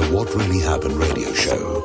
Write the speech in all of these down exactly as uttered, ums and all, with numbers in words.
What Really Happened radio show.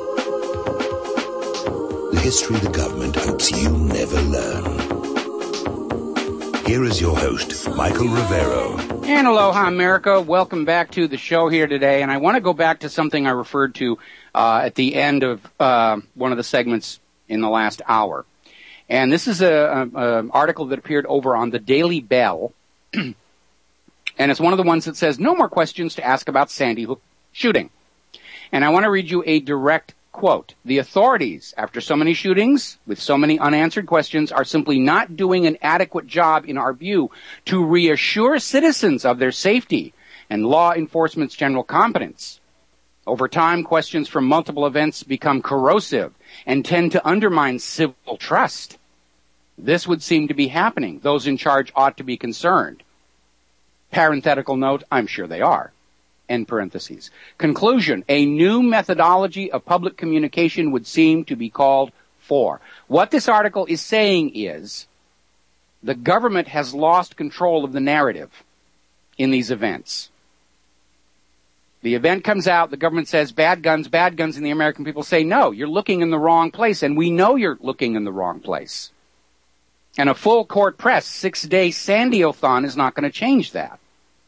The history the government hopes you'll never learn. Here is your host, Michael Rivero. And aloha, America. Welcome back to the show here today. And I want to go back to something I referred to uh, at the end of uh, one of the segments in the last hour. And this is an article that appeared over on the Daily Bell. And it's one of the ones that says, no more questions to ask about Sandy Hook shooting. And I want to read you a direct quote. The authorities, after so many shootings, with so many unanswered questions, are simply not doing an adequate job, in our view, to reassure citizens of their safety and law enforcement's general competence. Over time, questions from multiple events become corrosive and tend to undermine civil trust. This would seem to be happening. Those in charge ought to be concerned. Parenthetical note, I'm sure they are. End parentheses. Conclusion, a new methodology of public communication would seem to be called for. What this article is saying is the government has lost control of the narrative in these events. The event comes out, the government says bad guns, bad guns, and the American people say, no, you're looking in the wrong place, and we know you're looking in the wrong place. And a full court press, six-day Sandy-o-thon is not going to change that.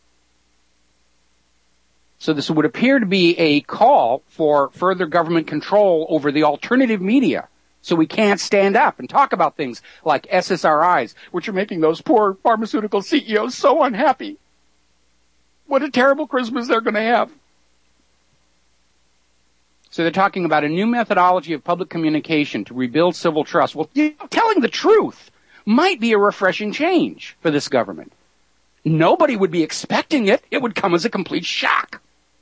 So this would appear to be a call for further government control over the alternative media. So we can't stand up and talk about things like S S R Is, which are making those poor pharmaceutical C E Os so unhappy. What a terrible Christmas they're going to have. So they're talking about a new methodology of public communication to rebuild civil trust. Well, you know, telling the truth might be a refreshing change for this government. Nobody would be expecting it. It would come as a complete shock.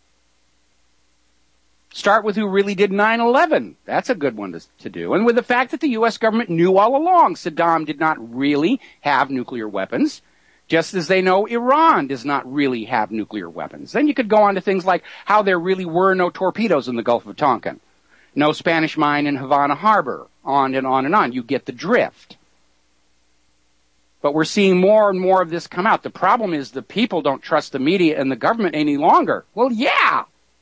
Start with who really did nine eleven. That's a good one to, to do. And with the fact that the U S government knew all along Saddam did not really have nuclear weapons, just as they know Iran does not really have nuclear weapons. Then you could go on to things like how there really were no torpedoes in the Gulf of Tonkin, no Spanish mine in Havana Harbor, on and on and on. You get the drift. But we're seeing more and more of this come out. The problem is the people don't trust the media and the government any longer. Well, yeah.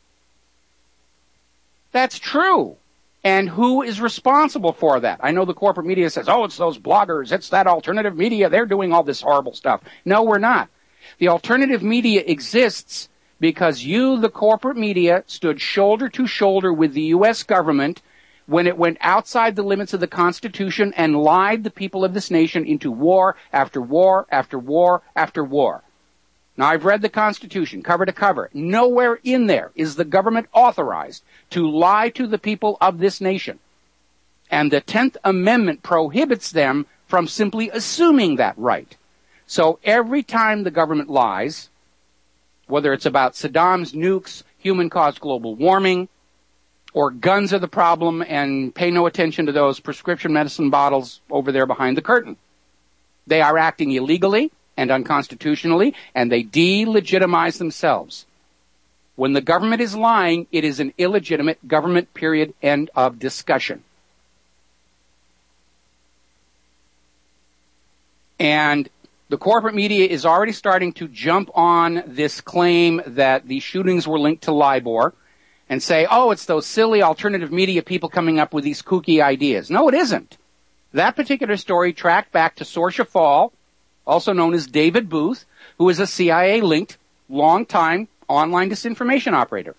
That's true. And who is responsible for that? I know the corporate media says, oh, it's those bloggers, it's that alternative media, they're doing all this horrible stuff. No, we're not. The alternative media exists because you, the corporate media, stood shoulder to shoulder with the U S government when it went outside the limits of the Constitution and lied the people of this nation into war after war after war after war. Now, I've read the Constitution cover to cover. Nowhere in there is the government authorized to lie to the people of this nation. And the tenth Amendment prohibits them from simply assuming that right. So every time the government lies, whether it's about Saddam's nukes, human-caused global warming, or guns are the problem, and pay no attention to those prescription medicine bottles over there behind the curtain, they are acting illegally and unconstitutionally, and they delegitimize themselves. When the government is lying, it is an illegitimate government, period, end of discussion. And the corporate media is already starting to jump on this claim that the shootings were linked to LIBOR and say, oh, it's those silly alternative media people coming up with these kooky ideas. No, it isn't. That particular story tracked back to Saoirse Fall, also known as David Booth, who is a C I A-linked, long-time online disinformation operator.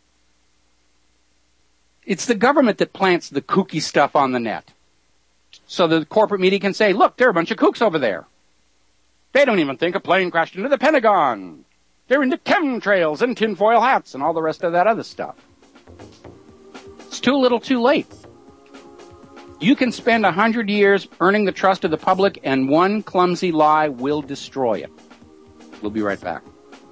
It's the government that plants the kooky stuff on the net. So the corporate media can say, look, there are a bunch of kooks over there. They don't even think a plane crashed into the Pentagon. They're into chemtrails and tinfoil hats and all the rest of that other stuff. It's too little too late. You can spend a hundred years earning the trust of the public, and one clumsy lie will destroy it. We'll be right back.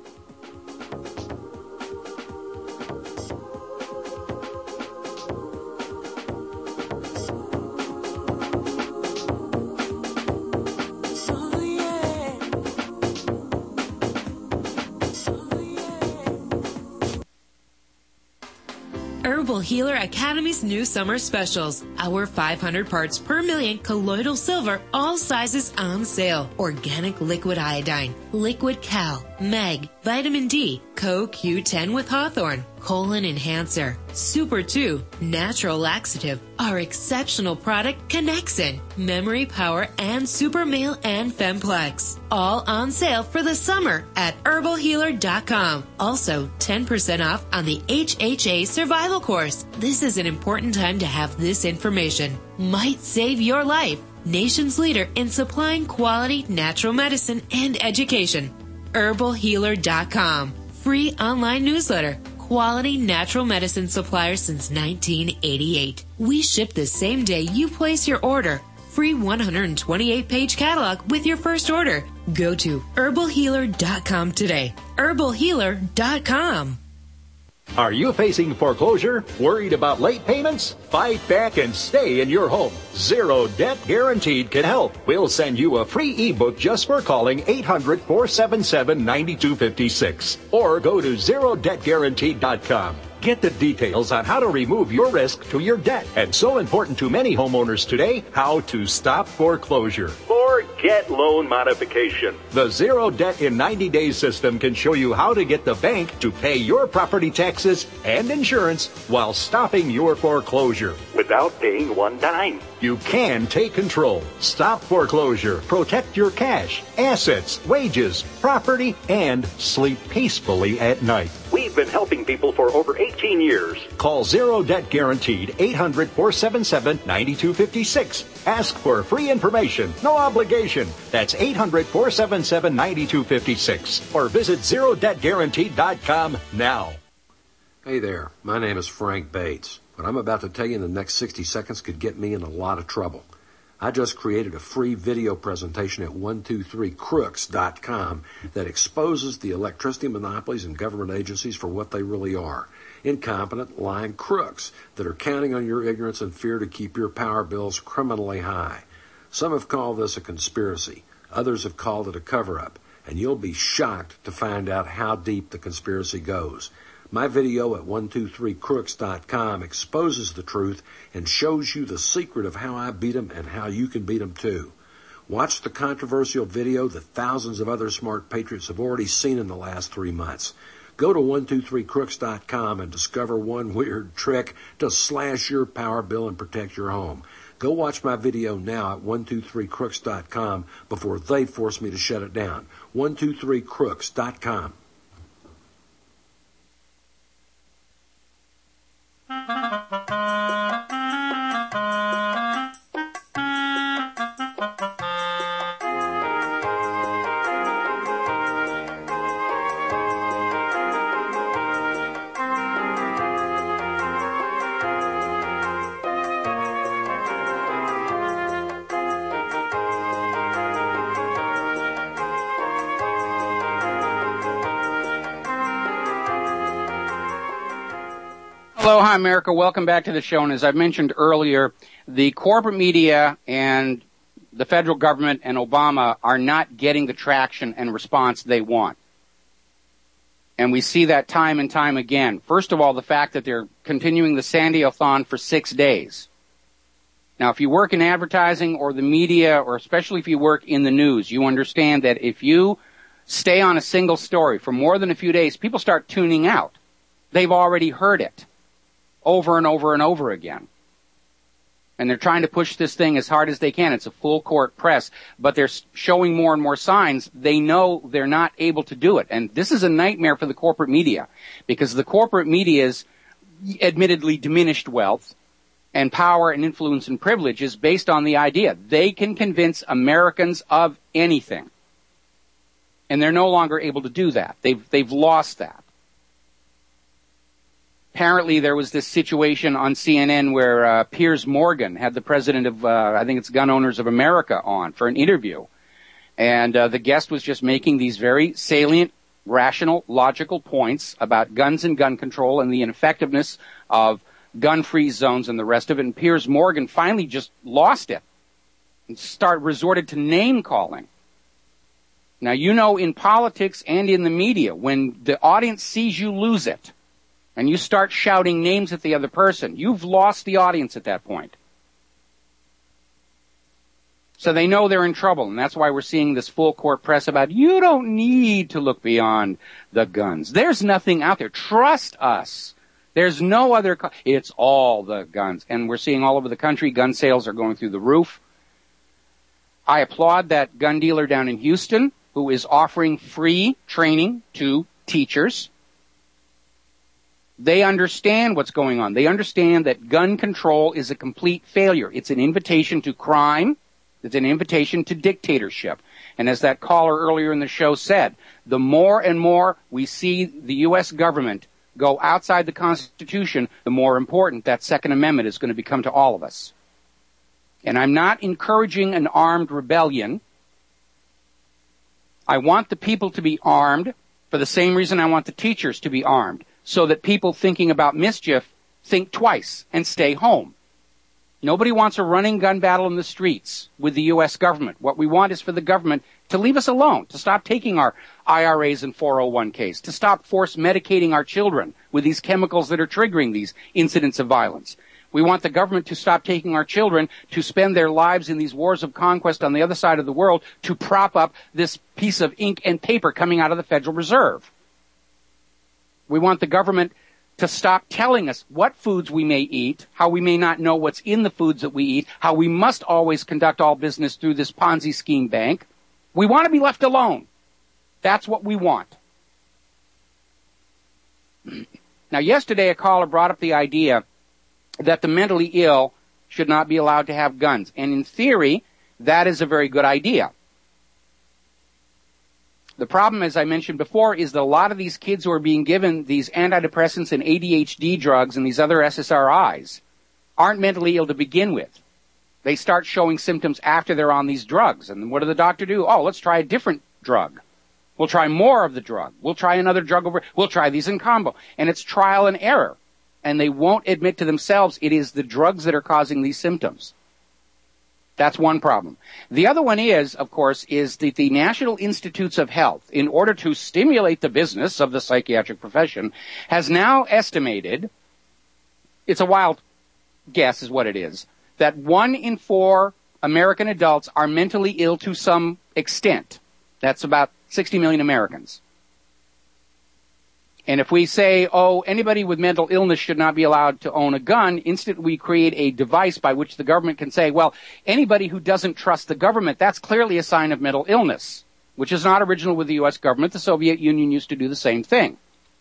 Herbal Healer Academy's new summer specials. Our five hundred parts per million colloidal silver, all sizes on sale. Organic liquid iodine, liquid cal, mag, vitamin D, Co Q ten with Hawthorne, colon enhancer, Super two, natural laxative, our exceptional product Connexin, memory power, and Super Male and Femplex. All on sale for the summer at herbal healer dot com. Also, ten percent off on the H H A survival course. This is an important time to have this information. Might save your life. Nation's leader in supplying quality natural medicine and education. herbal healer dot com. Free online newsletter. Quality natural medicine supplier since nineteen eighty-eight. We ship the same day you place your order. Free one hundred twenty-eight page catalog with your first order. Go to herbal healer dot com today. herbal healer dot com. Are you facing foreclosure? Worried about late payments? Fight back and stay in your home. Zero Debt Guaranteed can help. We'll send you a free ebook just for calling eight hundred, four seven seven, nine two five six or go to zero debt guaranteed dot com. Get the details on how to remove your risk to your debt. And so important to many homeowners today, how to stop foreclosure or get loan modification. The Zero Debt in ninety days system can show you how to get the bank to pay your property taxes and insurance while stopping your foreclosure without paying one dime. You can take control, stop foreclosure, protect your cash, assets, wages, property, and sleep peacefully at night. We've been helping people for over eighteen years. Call Zero Debt Guaranteed, eight hundred, four seven seven, nine two five six. Ask for free information, no obligation. That's eight hundred, four seven seven, nine two five six. Or visit zero debt guaranteed dot com now. Hey there, my name is Frank Bates. What I'm about to tell you in the next sixty seconds could get me in a lot of trouble. I just created a free video presentation at one two three crooks dot com that exposes the electricity monopolies and government agencies for what they really are. Incompetent, lying crooks that are counting on your ignorance and fear to keep your power bills criminally high. Some have called this a conspiracy. Others have called it a cover-up. And you'll be shocked to find out how deep the conspiracy goes. My video at one two three crooks dot com exposes the truth and shows you the secret of how I beat them and how you can beat them too. Watch the controversial video that thousands of other smart patriots have already seen in the last three months. Go to one two three crooks dot com and discover one weird trick to slash your power bill and protect your home. Go watch my video now at one two three crooks dot com before they force me to shut it down. one two three crooks dot com. Hello, hi America. Welcome back to the show. And as I mentioned earlier, the corporate media and the federal government and Obama are not getting the traction and response they want. And we see that time and time again. First of all, the fact that they're continuing the Sandy-a-thon for six days. Now, if you work in advertising or the media, or especially if you work in the news, you understand that if you stay on a single story for more than a few days, people start tuning out. They've already heard it over and over and over again. And they're trying to push this thing as hard as they can. It's a full court press, but they're showing more and more signs. They know they're not able to do it. And this is a nightmare for the corporate media, because the corporate media's admittedly diminished wealth and power and influence and privilege is based on the idea they can convince Americans of anything. And they're no longer able to do that. They've, they've lost that. Apparently, there was this situation on C N N where uh, Piers Morgan had the president of, uh, I think it's Gun Owners of America on for an interview. And uh, the guest was just making these very salient, rational, logical points about guns and gun control and the ineffectiveness of gun-free zones and the rest of it. And Piers Morgan finally just lost it and start resorted to name-calling. Now, you know, in politics and in the media, when the audience sees you lose it, and you start shouting names at the other person, you've lost the audience at that point. So they know they're in trouble, and that's why we're seeing this full court press about, you don't need to look beyond the guns. There's nothing out there. Trust us. There's no other, co- it's all the guns. And we're seeing all over the country, gun sales are going through the roof. I applaud that gun dealer down in Houston who is offering free training to teachers. They understand what's going on. They understand that gun control is a complete failure. It's an invitation to crime. It's an invitation to dictatorship. And as that caller earlier in the show said, the more and more we see the U S government go outside the Constitution, the more important that Second Amendment is going to become to all of us. And I'm not encouraging an armed rebellion. I want the people to be armed for the same reason I want the teachers to be armed, so that people thinking about mischief think twice and stay home. Nobody wants a running gun battle in the streets with the U S government. What we want is for the government to leave us alone, to stop taking our I R As and four oh one Ks, to stop force medicating our children with these chemicals that are triggering these incidents of violence. We want the government to stop taking our children to spend their lives in these wars of conquest on the other side of the world to prop up this piece of ink and paper coming out of the Federal Reserve. We want the government to stop telling us what foods we may eat, how we may not know what's in the foods that we eat, how we must always conduct all business through this Ponzi scheme bank. We want to be left alone. That's what we want. Now, yesterday a caller brought up the idea that the mentally ill should not be allowed to have guns. And in theory, that is a very good idea. The problem, as I mentioned before, is that a lot of these kids who are being given these antidepressants and A D H D drugs and these other S S R Is aren't mentally ill to begin with. They start showing symptoms after they're on these drugs. And what do the doctor do? Oh, let's try a different drug. We'll try more of the drug. We'll try another drug over. We'll try these in combo. And it's trial and error. And they won't admit to themselves it is the drugs that are causing these symptoms. That's one problem. The other one is, of course, is that the National Institutes of Health, in order to stimulate the business of the psychiatric profession, has now estimated, it's a wild guess is what it is, that one in four American adults are mentally ill to some extent. That's about sixty million Americans. And if we say, oh, anybody with mental illness should not be allowed to own a gun, instantly we create a device by which the government can say, well, anybody who doesn't trust the government, that's clearly a sign of mental illness, which is not original with the U S government. The Soviet Union used to do the same thing.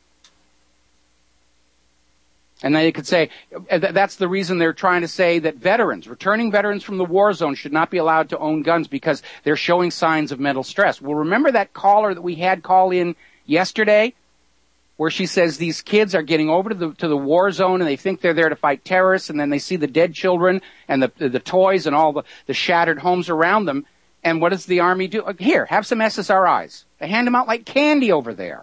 And they could say, that's the reason they're trying to say that veterans, returning veterans from the war zone should not be allowed to own guns because they're showing signs of mental stress. Well, remember that caller that we had call in yesterday, where she says these kids are getting over to the to the war zone and they think they're there to fight terrorists, and then they see the dead children and the the, the toys and all the, the shattered homes around them. And what does the Army do? Here, have some S S R Is. They hand them out like candy over there.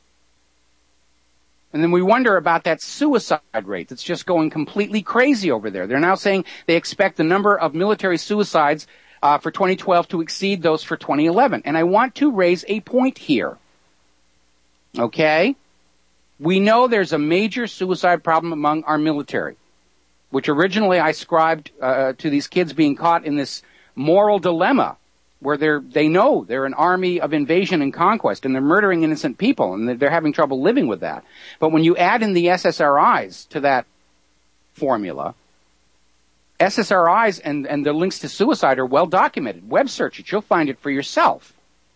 And then we wonder about that suicide rate that's just going completely crazy over there. They're now saying they expect the number of military suicides uh, for twenty twelve to exceed those for twenty eleven. And I want to raise a point here. Okay? We know there's a major suicide problem among our military, which originally I ascribed uh, to these kids being caught in this moral dilemma where they're, they know they're an army of invasion and conquest and they're murdering innocent people and they're having trouble living with that. But when you add in the S S R Is to that formula, S S R Is and, and the links to suicide are well documented. Web search it. You'll find it for yourself.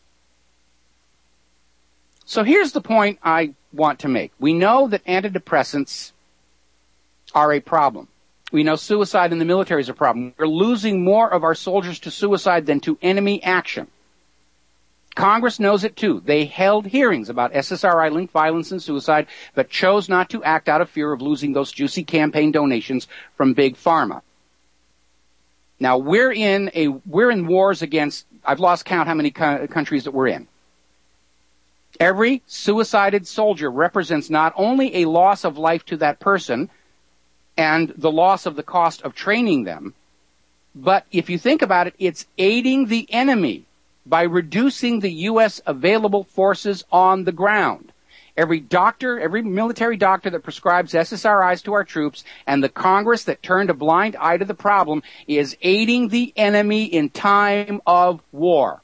So here's the point I want to make. We know that antidepressants are a problem. We know suicide in the military is a problem. We're losing more of our soldiers to suicide than to enemy action. Congress knows it too. They held hearings about S S R I-linked violence and suicide, but chose not to act out of fear of losing those juicy campaign donations from Big Pharma. Now we're in a, we're in wars against, I've lost count how many co- countries that we're in. Every suicided soldier represents not only a loss of life to that person and the loss of the cost of training them, but if you think about it, it's aiding the enemy by reducing the U S available forces on the ground. Every doctor, every military doctor that prescribes S S R Is to our troops and the Congress that turned a blind eye to the problem is aiding the enemy in time of war.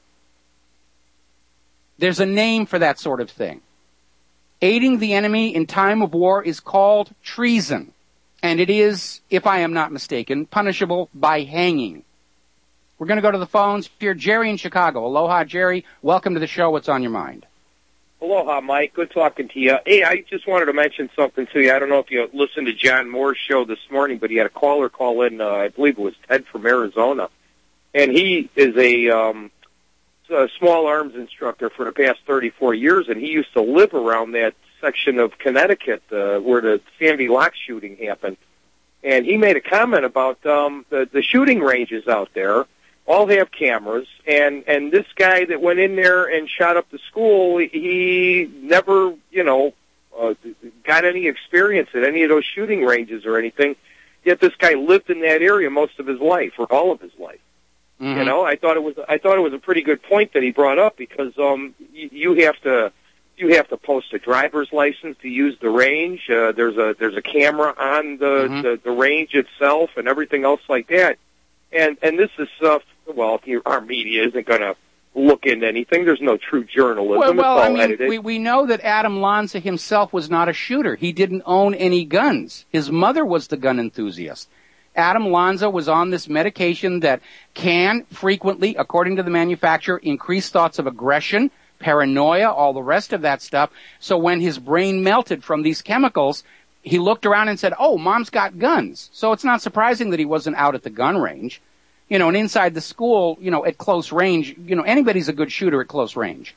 There's a name for that sort of thing. Aiding the enemy in time of war is called treason. And it is, if I am not mistaken, punishable by hanging. We're going to go to the phones here. Jerry in Chicago. Aloha, Jerry. Welcome to the show. What's on your mind? Aloha, Mike. Good talking to you. Hey, I just wanted to mention something to you. I don't know if you listened to John Moore's show this morning, but he had a caller call in. Uh, I believe it was Ted from Arizona. And he is a, um, a small arms instructor for the past thirty-four years, and he used to live around that section of Connecticut uh, where the Sandy Lock shooting happened. And he made a comment about um, the, the shooting ranges out there all have cameras, and, and this guy that went in there and shot up the school, he never, you know, uh, got any experience at any of those shooting ranges or anything, yet this guy lived in that area most of his life, or all of his life. Mm-hmm. You know, I thought it was, I thought it was a pretty good point that he brought up, because, um, you, you have to, you have to post a driver's license to use the range. Uh, there's a, there's a camera on the, mm-hmm. the, the range itself and everything else like that. And, and this is stuff, well, our media isn't going to look into anything. There's no true journalism. Well, well it's all I mean, edited. we, we know that Adam Lanza himself was not a shooter. He didn't own any guns. His mother was the gun enthusiast. Adam Lanza was on this medication that can frequently, according to the manufacturer, increase thoughts of aggression, paranoia, all the rest of that stuff. So when his brain melted from these chemicals, he looked around and said, oh, Mom's got guns. So it's not surprising that he wasn't out at the gun range. You know, and inside the school, you know, at close range, you know, anybody's a good shooter at close range.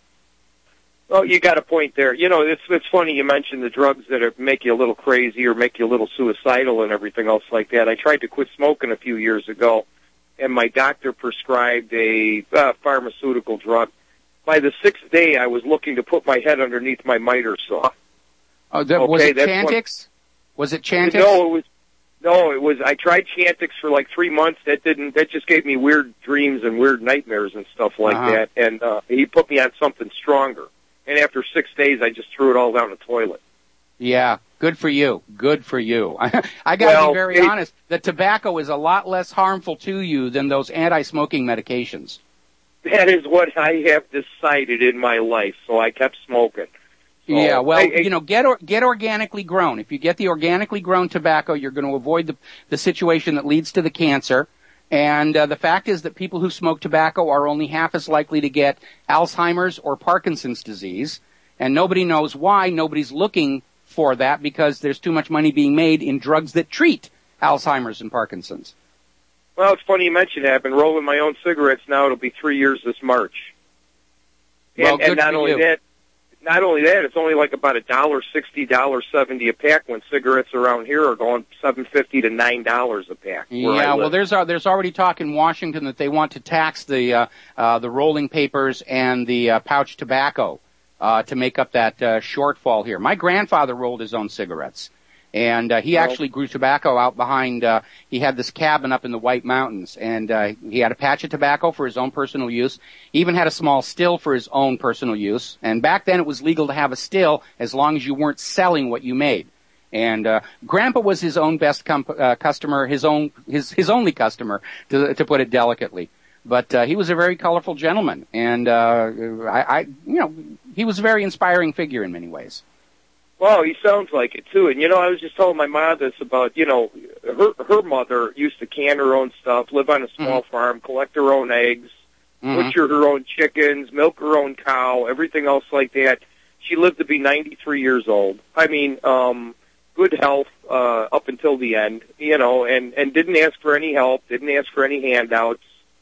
Well, you got a point there. You know, it's it's funny you mentioned the drugs that are, make you a little crazy or make you a little suicidal and everything else like that. I tried to quit smoking a few years ago, and my doctor prescribed a uh, pharmaceutical drug. By the sixth day, I was looking to put my head underneath my miter saw. Oh, that, okay, was it Chantix? What, was it Chantix? No, it was. No, it was. I tried Chantix for like three months. That didn't. That just gave me weird dreams and weird nightmares and stuff like uh-huh. that. And uh, he put me on something stronger. And after six days, I just threw it all down the toilet. Yeah, good for you. Good for you. I got to well, be very it, honest. The tobacco is a lot less harmful to you than those anti-smoking medications. That is what I have decided in my life. So I kept smoking. So, yeah, well, I, I, you know, get or, get organically grown. If you get the organically grown tobacco, you're going to avoid the the situation that leads to the cancer. And uh, the fact is that people who smoke tobacco are only half as likely to get Alzheimer's or Parkinson's disease. And nobody knows why. Nobody's looking for that because there's too much money being made in drugs that treat Alzheimer's and Parkinson's. Well, it's funny you mention that. I've been rolling my own cigarettes now. It'll be three years this March. And, well, good and not for only you. that, not only that, it's only like about a dollar sixty, dollar seventy a pack. When cigarettes around here are going seven fifty to nine dollars a pack. Yeah, well, there's uh, there's already talk in Washington that they want to tax the uh, uh, the rolling papers and the uh, pouch tobacco uh, to make up that uh, shortfall here. My grandfather rolled his own cigarettes. And uh, he actually grew tobacco out behind, uh, he had this cabin up in the White Mountains, and uh, he had a patch of tobacco for his own personal use. He even had a small still for his own personal use. And back then it was legal to have a still as long as you weren't selling what you made. And uh, Grandpa was his own best com- uh, customer, his own his his only customer, to to put it delicately. But uh, he was a very colorful gentleman, and uh, I, I, you know, he was a very inspiring figure in many ways. Well, he sounds like it too. And you know, I was just telling my mom this about, you know, her her mother used to can her own stuff, live on a small mm-hmm. farm, collect her own eggs, mm-hmm. butcher her own chickens, milk her own cow, everything else like that. She lived to be ninety-three years old. I mean, um, good health uh, up until the end, you know, and and didn't ask for any help, didn't ask for any handouts.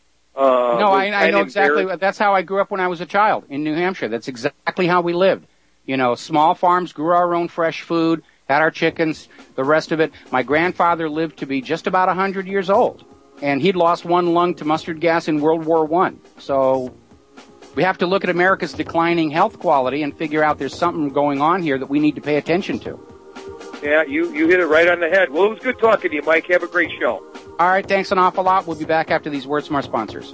Uh, no, I, I know exactly. That's how I grew up when I was a child in New Hampshire. That's exactly how we lived. You know, small farms, grew our own fresh food, had our chickens, the rest of it. My grandfather lived to be just about one hundred years old, and he'd lost one lung to mustard gas in World War One. So we have to look at America's declining health quality and figure out there's something going on here that we need to pay attention to. Yeah, you, you hit it right on the head. Well, it was good talking to you, Mike. Have a great show. All right, thanks an awful lot. We'll be back after these words from our sponsors.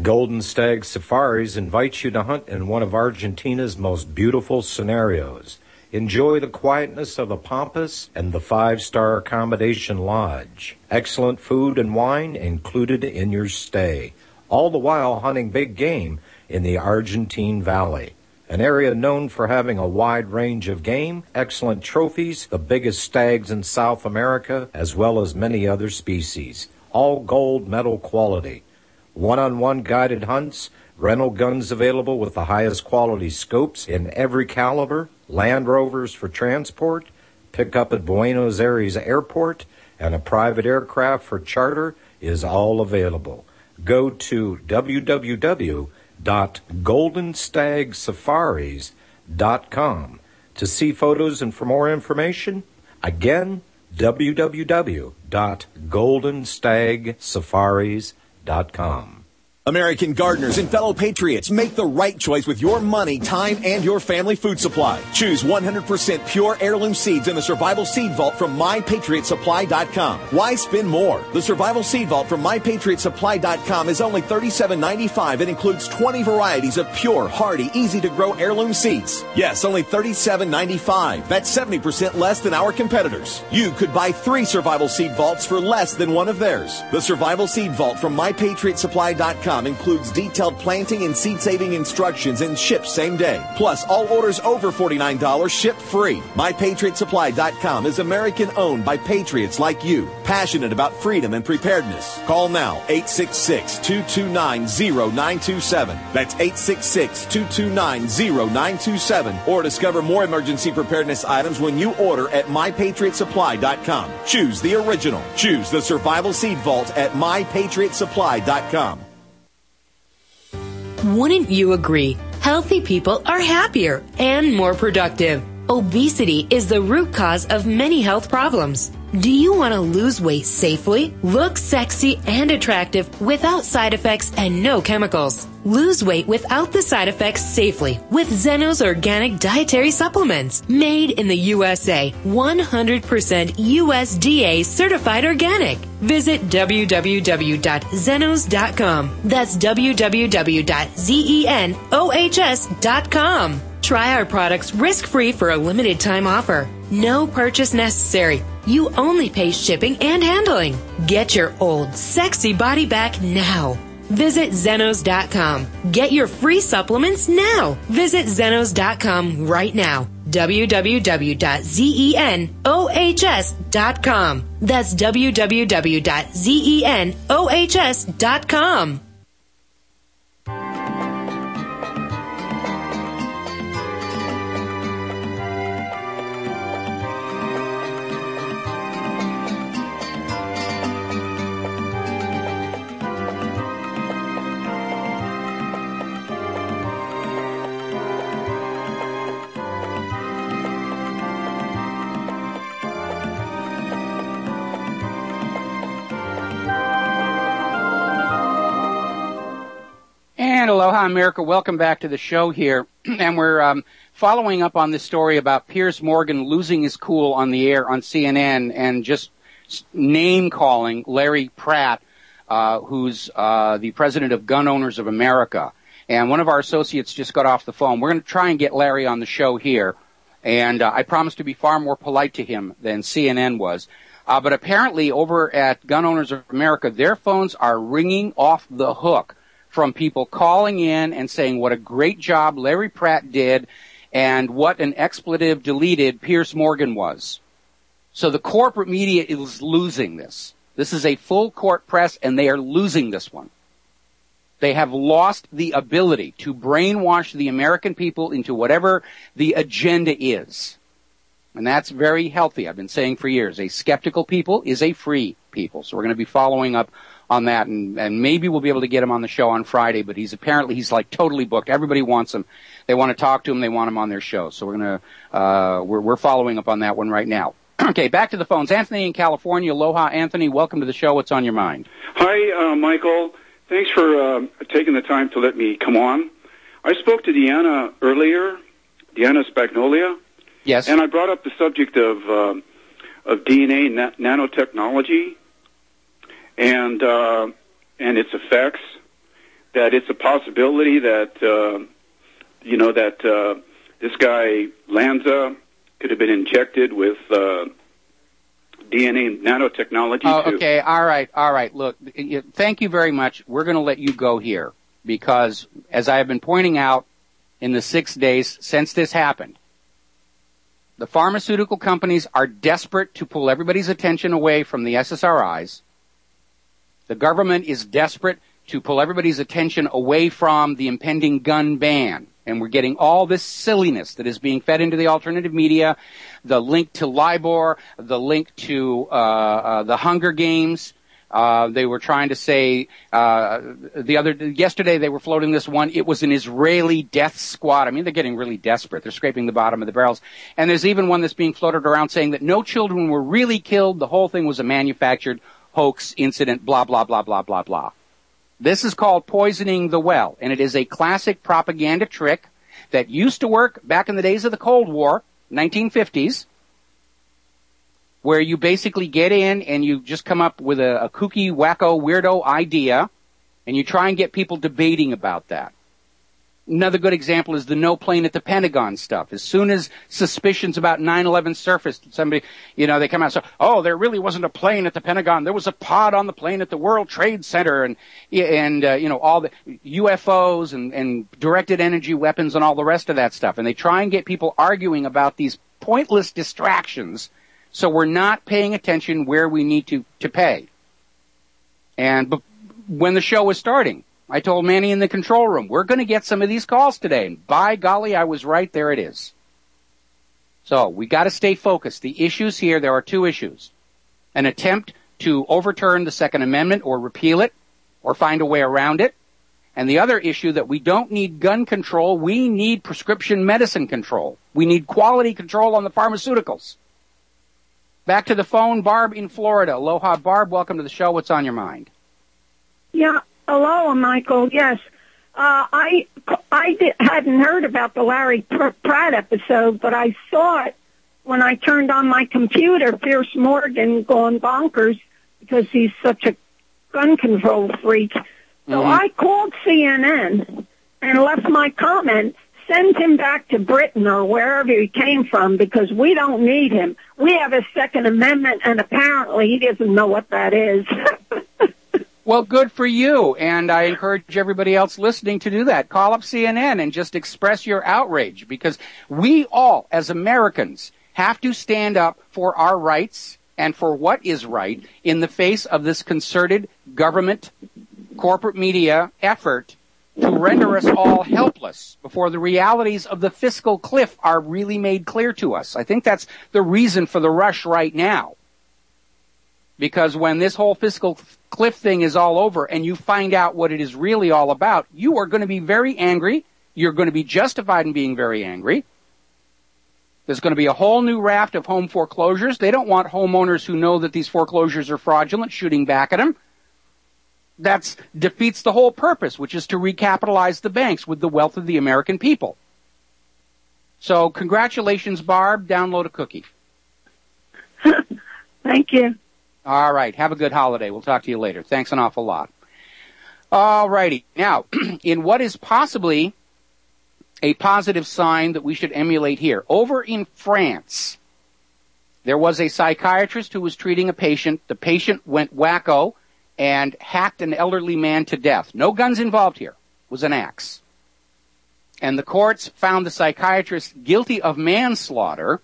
Golden Stag Safaris invites you to hunt in one of Argentina's most beautiful scenarios. Enjoy the quietness of the Pampas and the five-star accommodation lodge. Excellent food and wine included in your stay, all the while hunting big game in the Argentine Valley, an area known for having a wide range of game, excellent trophies, the biggest stags in South America, as well as many other species, all gold medal quality. One-on-one guided hunts, rental guns available with the highest quality scopes in every caliber, Land Rovers for transport, pick up at Buenos Aires Airport, and a private aircraft for charter is all available. Go to w w w dot golden stag safaris dot com to see photos and for more information. Again, w w w dot golden stag safaris dot com. American gardeners and fellow patriots, make the right choice with your money, time, and your family food supply. Choose one hundred percent pure heirloom seeds in the Survival Seed Vault from my patriot supply dot com. Why spend more? The Survival Seed Vault from my patriot supply dot com is only thirty-seven ninety-five and includes twenty varieties of pure, hardy, easy-to-grow heirloom seeds. Yes, only thirty-seven ninety-five. That's seventy percent less than our competitors. You could buy three Survival Seed Vaults for less than one of theirs. The Survival Seed Vault from my patriot supply dot com includes detailed planting and seed-saving instructions and ships same day. Plus, all orders over forty-nine dollars ship free. my patriot supply dot com is American-owned by patriots like you, passionate about freedom and preparedness. Call now, eight six six, two two nine, zero nine two seven. That's eight six six, two two nine, zero nine two seven. Or discover more emergency preparedness items when you order at my patriot supply dot com. Choose the original. Choose the Survival Seed Vault at my patriot supply dot com. Wouldn't you agree? Healthy people are happier and more productive. Obesity is the root cause of many health problems. Do you want to lose weight safely, look sexy and attractive without side effects and no chemicals? Lose weight without the side effects safely with Zenos Organic Dietary Supplements. Made in the U S A, one hundred percent U S D A certified organic. Visit w w w dot zenos dot com. That's w w w dot zenos dot com. Try our products risk-free for a limited time offer. No purchase necessary. You only pay shipping and handling. Get your old, sexy body back now. Visit zenos dot com. Get your free supplements now. Visit zenos dot com right now. w w w dot zenos dot com. That's w w w dot zenos dot com. And aloha, America. Welcome back to the show here. And we're um, following up on this story about Piers Morgan losing his cool on the air on C N N and just name-calling Larry Pratt, uh, who's uh, the president of Gun Owners of America. And one of our associates just got off the phone. We're going to try and get Larry on the show here. And uh, I promise to be far more polite to him than C N N was. Uh, but apparently over at Gun Owners of America, their phones are ringing off the hook from people calling in and saying what a great job Larry Pratt did and what an expletive deleted Piers Morgan was. So the corporate media is losing this. This is a full court press, and they are losing this one. They have lost the ability to brainwash the American people into whatever the agenda is. And that's very healthy. I've been saying for years, a skeptical people is a free people. So we're going to be following up on that, and, and maybe we'll be able to get him on the show on Friday, but he's apparently, he's like totally booked. Everybody wants him. They want to talk to him. They want him on their show. So we're going to, uh, we're, we're following up on that one right now. Okay, back to the phones. Anthony in California. Aloha, Anthony. Welcome to the show. What's on your mind? Hi, uh, Michael. Thanks for uh, taking the time to let me come on. I spoke to Deanna earlier, Deanna Spagnolia. Yes. And I brought up the subject of, uh, of D N A na- nanotechnology and uh, and its effects. that it's a possibility that, uh, you know, that uh, this guy, Lanza, could have been injected with uh, D N A nanotechnology. Oh, too. okay, all right, all right. Look, thank you very much. We're going to let you go here because, as I have been pointing out in the six days since this happened, the pharmaceutical companies are desperate to pull everybody's attention away from the S S R Is. The government is desperate to pull everybody's attention away from the impending gun ban. And we're getting all this silliness that is being fed into the alternative media, the link to LIBOR, the link to uh, uh, the Hunger Games. Uh, they were trying to say uh, the other yesterday they were floating this one. It was an Israeli death squad. I mean, they're getting really desperate. They're scraping the bottom of the barrels. And there's even one that's being floated around saying that no children were really killed. The whole thing was a manufactured hoax incident. Blah blah blah blah blah blah. This is called poisoning the well, and it is a classic propaganda trick that used to work back in the days of the Cold War, nineteen fifties, where you basically get in and you just come up with a, a kooky, wacko, weirdo idea, and you try and get people debating about that. Another good example is the no plane at the Pentagon stuff. As soon as suspicions about nine eleven surfaced, somebody, you know, they come out and say, oh, there really wasn't a plane at the Pentagon. There was a pod on the plane at the World Trade Center and, and uh, you know, all the U F Os and, and directed energy weapons and all the rest of that stuff. And they try and get people arguing about these pointless distractions so we're not paying attention where we need to, to pay. And b- when the show was starting, I told Manny in the control room, we're going to get some of these calls today. And by golly, I was right. There it is. So we got to stay focused. The issues here, there are two issues. An attempt to overturn the Second Amendment or repeal it or find a way around it. And the other issue that we don't need gun control, we need prescription medicine control. We need quality control on the pharmaceuticals. Back to the phone, Barb in Florida. Aloha, Barb. Welcome to the show. What's on your mind? Yeah. Hello, Michael. Yes, uh, I I did, hadn't heard about the Larry Pratt episode, but I saw it when I turned on my computer. Pierce Morgan going bonkers because he's such a gun control freak. So mm-hmm. I called C N N and left my comment. Send him back to Britain or wherever he came from because we don't need him. We have a Second Amendment, and apparently he doesn't know what that is. Well, good for you, and I encourage everybody else listening to do that. Call up C N N and just express your outrage, because we all, as Americans, have to stand up for our rights and for what is right in the face of this concerted government, corporate media effort to render us all helpless before the realities of the fiscal cliff are really made clear to us. I think that's the reason for the rush right now. Because when this whole fiscal cliff thing is all over and you find out what it is really all about, you are going to be very angry. You're going to be justified in being very angry. There's going to be a whole new raft of home foreclosures. They don't want homeowners who know that these foreclosures are fraudulent shooting back at them. That defeats the whole purpose, which is to recapitalize the banks with the wealth of the American people. So congratulations, Barb. Download a cookie. Thank you. All right. Have a good holiday. We'll talk to you later. Thanks an awful lot. All righty. Now, in what is possibly a positive sign that we should emulate here, over in France, there was a psychiatrist who was treating a patient. The patient went wacko and hacked an elderly man to death. No guns involved here. It was an axe. And the courts found the psychiatrist guilty of manslaughter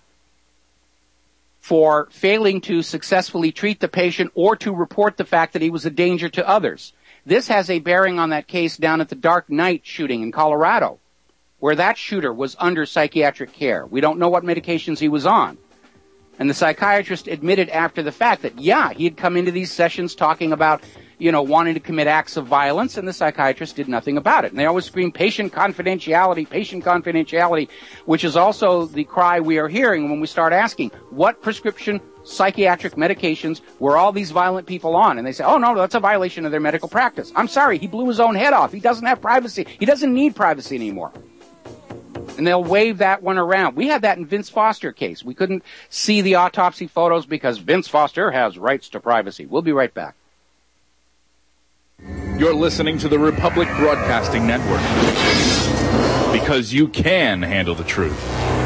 for failing to successfully treat the patient or to report the fact that he was a danger to others. This has a bearing on that case down at the Dark Knight shooting in Colorado, where that shooter was under psychiatric care. We don't know what medications he was on. And the psychiatrist admitted after the fact that, yeah, he had come into these sessions talking about, you know, wanting to commit acts of violence, and the psychiatrist did nothing about it. And they always scream patient confidentiality, patient confidentiality, which is also the cry we are hearing when we start asking, what prescription psychiatric medications were all these violent people on? And they say, oh, no, that's a violation of their medical practice. I'm sorry, he blew his own head off. He doesn't have privacy. He doesn't need privacy anymore. And they'll wave that one around. We had that in Vince Foster case. We couldn't see the autopsy photos because Vince Foster has rights to privacy. We'll be right back. You're listening to the Republic Broadcasting Network, because you can handle the truth.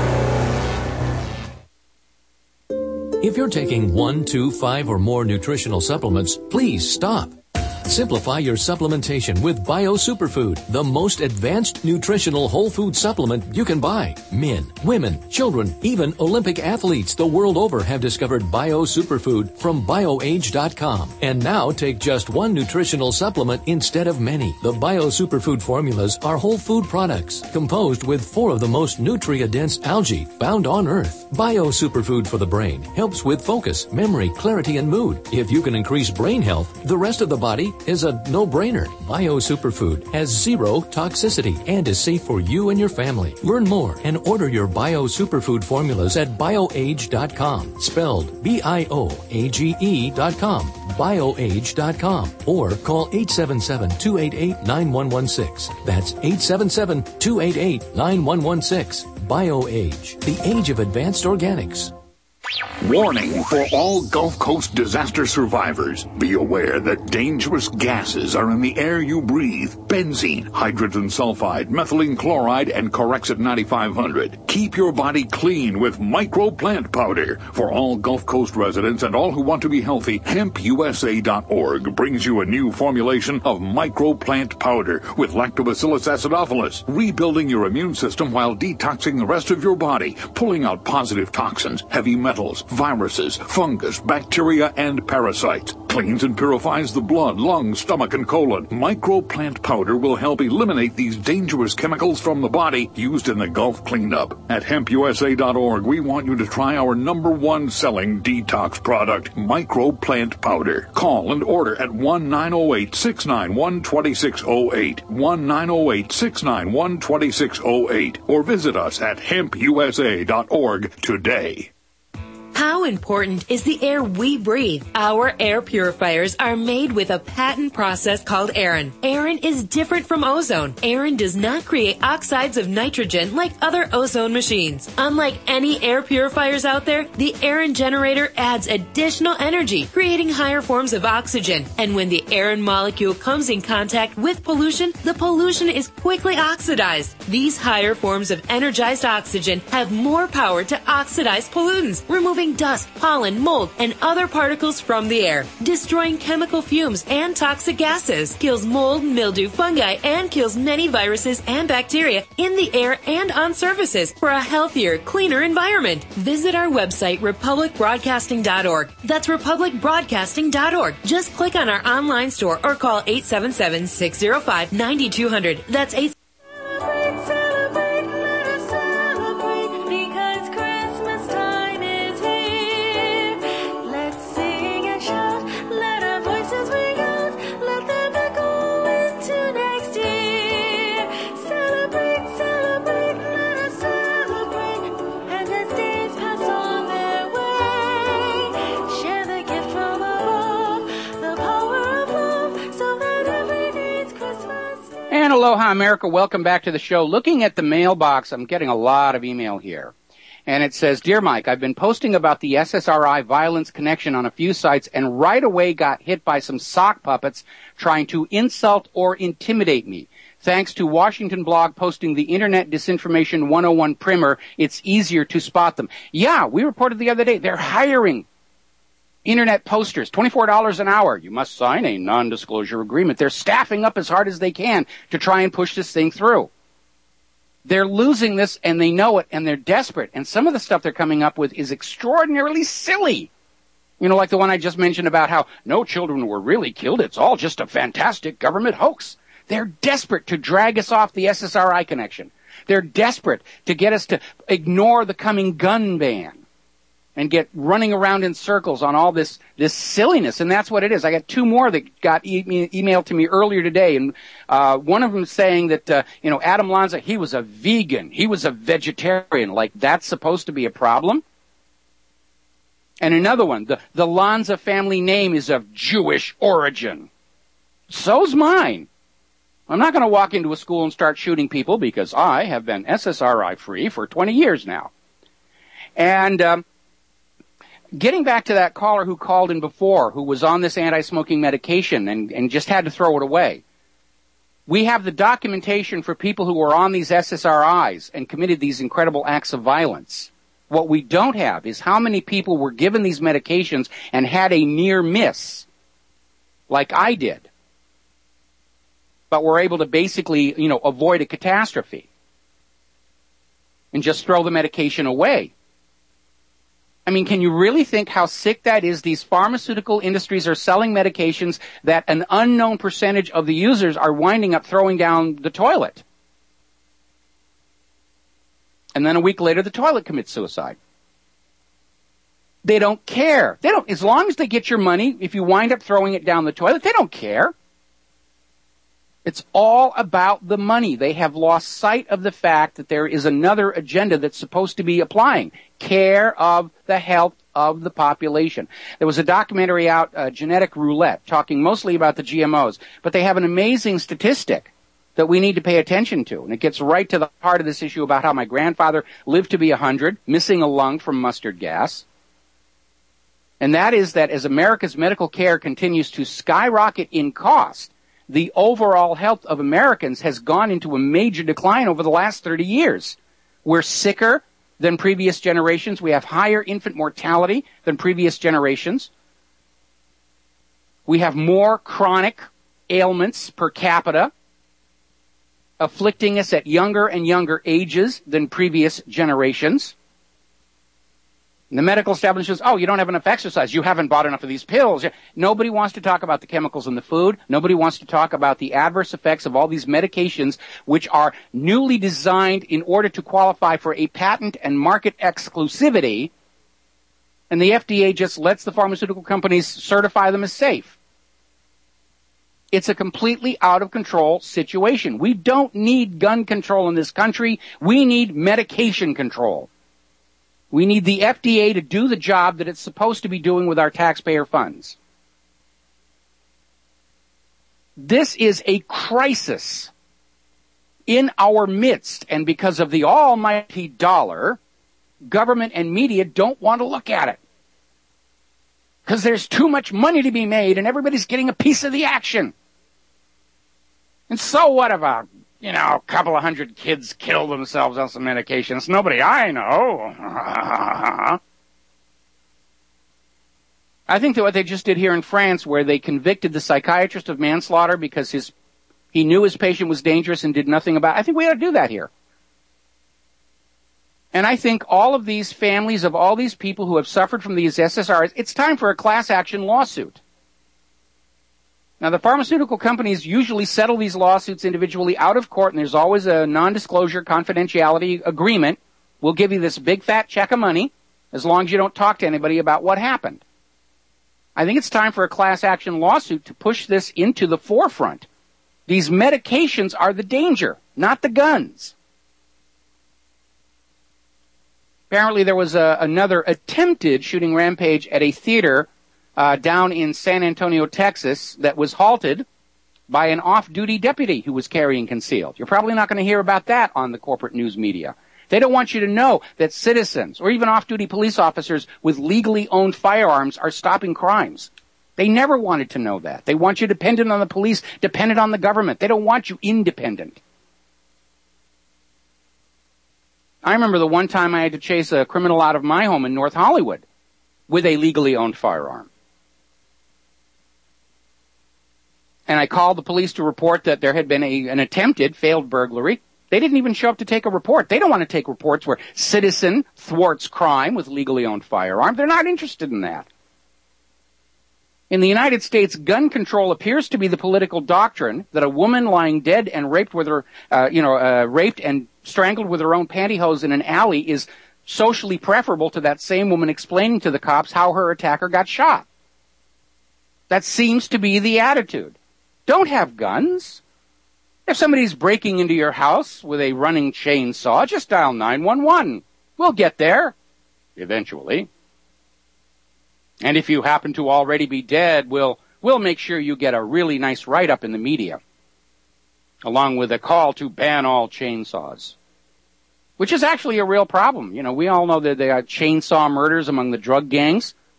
If you're taking one, two, five, or more nutritional supplements, please stop. Simplify your supplementation with Bio Superfood, the most advanced nutritional whole food supplement you can buy. Men, women, children, even Olympic athletes the world over have discovered Bio Superfood from BioAge dot com. And now take just one nutritional supplement instead of many. The Bio Superfood formulas are whole food products composed with four of the most nutria-dense algae found on Earth. Bio Superfood for the brain helps with focus, memory, clarity, and mood. If you can increase brain health, the rest of the body is a no-brainer. Bio Superfood has zero toxicity and is safe for you and your family. Learn more and order your Bio Superfood formulas at BioAge dot com, spelled B I O A G E dot com, BioAge dot com, or call eight seven seven, two eight eight, nine one one six. That's eight seven seven, two eight eight, nine one one six. BioAge, the age of advanced organics. Warning for all Gulf Coast disaster survivors. Be aware that dangerous gases are in the air you breathe. Benzene, hydrogen sulfide, methylene chloride, and Corexit ninety-five hundred. Keep your body clean with Micro Plant Powder. For all Gulf Coast residents and all who want to be healthy, hemp U S A dot org brings you a new formulation of Micro Plant Powder with Lactobacillus acidophilus, rebuilding your immune system while detoxing the rest of your body, pulling out positive toxins, heavy metals, viruses, fungus, bacteria, and parasites. Cleans and purifies the blood, lungs, stomach, and colon. Micro Plant Powder will help eliminate these dangerous chemicals from the body used in the Gulf cleanup. At hemp U S A dot org, we want you to try our number one selling detox product, Micro Plant Powder. Call and order at one nine zero eight, six nine one, two six zero eight, one nine zero eight, six nine one, two six zero eight, or visit us at hemp U S A dot org today. How important is the air we breathe? Our air purifiers are made with a patent process called Aeron. Aeron is different from ozone. Aeron does not create oxides of nitrogen like other ozone machines. Unlike any air purifiers out there, the Aeron generator adds additional energy, creating higher forms of oxygen. And when the Aeron molecule comes in contact with pollution, the pollution is quickly oxidized. These higher forms of energized oxygen have more power to oxidize pollutants, removing dust, pollen, mold, and other particles from the air, destroying chemical fumes and toxic gases, kills mold, mildew, fungi, and kills many viruses and bacteria in the air and on surfaces for a healthier, cleaner environment. Visit our website, republic broadcasting dot org. That's republic broadcasting dot org. Just click on our online store or call eight seven seven, six zero five, nine two zero zero. That's eight And aloha, America. Welcome back to the show. Looking at the mailbox, I'm getting a lot of email here. And it says, Dear Mike, I've been posting about the S S R I violence connection on a few sites and right away got hit by some sock puppets trying to insult or intimidate me. Thanks to Washington Blog posting the Internet Disinformation one oh one primer, it's easier to spot them. Yeah, we reported the other day, they're hiring Internet posters, twenty-four dollars an hour. You must sign a non-disclosure agreement. They're staffing up as hard as they can to try and push this thing through. They're losing this, and they know it, and they're desperate. And some of the stuff they're coming up with is extraordinarily silly. You know, like the one I just mentioned about how no children were really killed. It's all just a fantastic government hoax. They're desperate to drag us off the S S R I connection. They're desperate to get us to ignore the coming gun ban and get running around in circles on all this this silliness, and that's what it is. I got two more that got e- emailed to me earlier today, and uh, one of them saying that, uh, you know, Adam Lanza, he was a vegan, he was a vegetarian, like that's supposed to be a problem? And another one, the, the Lanza family name is of Jewish origin. So's mine. I'm not going to walk into a school and start shooting people because I have been S S R I free for twenty years now. And um, getting back to that caller who called in before, who was on this anti-smoking medication and, and just had to throw it away. We have the documentation for people who were on these S S R Is and committed these incredible acts of violence. What we don't have is how many people were given these medications and had a near miss, like I did, but were able to basically, you know, avoid a catastrophe and just throw the medication away. I mean, can you really think how sick that is? These pharmaceutical industries are selling medications that an unknown percentage of the users are winding up throwing down the toilet. And then a week later, the toilet commits suicide. They don't care. They don't, as long as they get your money, if you wind up throwing it down the toilet, they don't care. It's all about the money. They have lost sight of the fact that there is another agenda that's supposed to be applying. Care of the health of the population. There was a documentary out, uh, Genetic Roulette, talking mostly about the G M Os, but they have an amazing statistic that we need to pay attention to. And it gets right to the heart of this issue about how my grandfather lived to be one hundred, missing a lung from mustard gas. And that is that as America's medical care continues to skyrocket in cost, the overall health of Americans has gone into a major decline over the last thirty years. We're sicker than previous generations. We have higher infant mortality than previous generations. We have more chronic ailments per capita afflicting us at younger and younger ages than previous generations. And the medical establishment says, oh, you don't have enough exercise. You haven't bought enough of these pills. Nobody wants to talk about the chemicals in the food. Nobody wants to talk about the adverse effects of all these medications, which are newly designed in order to qualify for a patent and market exclusivity. And the F D A just lets the pharmaceutical companies certify them as safe. It's a completely out of control situation. We don't need gun control in this country. We need medication control. We need the F D A to do the job that it's supposed to be doing with our taxpayer funds. This is a crisis in our midst, and because of the almighty dollar, government and media don't want to look at it. Because there's too much money to be made, and everybody's getting a piece of the action. And so what if a, you know, a couple of hundred kids kill themselves on some medications? Nobody I know. I think that what they just did here in France, where they convicted the psychiatrist of manslaughter because his he knew his patient was dangerous and did nothing about it, I think we ought to do that here. And I think all of these families of all these people who have suffered from these S S Rs, it's time for a class action lawsuit. Now, the pharmaceutical companies usually settle these lawsuits individually out of court, and there's always a non-disclosure confidentiality agreement. We'll give you this big fat check of money as long as you don't talk to anybody about what happened. I think it's time for a class action lawsuit to push this into the forefront. These medications are the danger, not the guns. Apparently there was a, another attempted shooting rampage at a theater Uh, down in San Antonio, Texas, that was halted by an off-duty deputy who was carrying concealed. You're probably not going to hear about that on the corporate news media. They don't want you to know that citizens or even off-duty police officers with legally owned firearms are stopping crimes. They never wanted to know that. They want you dependent on the police, dependent on the government. They don't want you independent. I remember the one time I had to chase a criminal out of my home in North Hollywood with a legally owned firearm. And I called the police to report that there had been a, an attempted failed burglary. They didn't even show up to take a report. They don't want to take reports where citizen thwarts crime with legally owned firearm. They're not interested in that. In the United States, gun control appears to be the political doctrine that a woman lying dead and raped with her, uh, you know, uh, raped and strangled with her own pantyhose in an alley is socially preferable to that same woman explaining to the cops how her attacker got shot. That seems to be the attitude. Don't have guns. If somebody's breaking into your house with a running chainsaw, just dial nine one one. We'll get there, eventually. And if you happen to already be dead, we'll, we'll make sure you get a really nice write-up in the media, along with a call to ban all chainsaws, which is actually a real problem. You know, we all know that there are chainsaw murders among the drug gangs.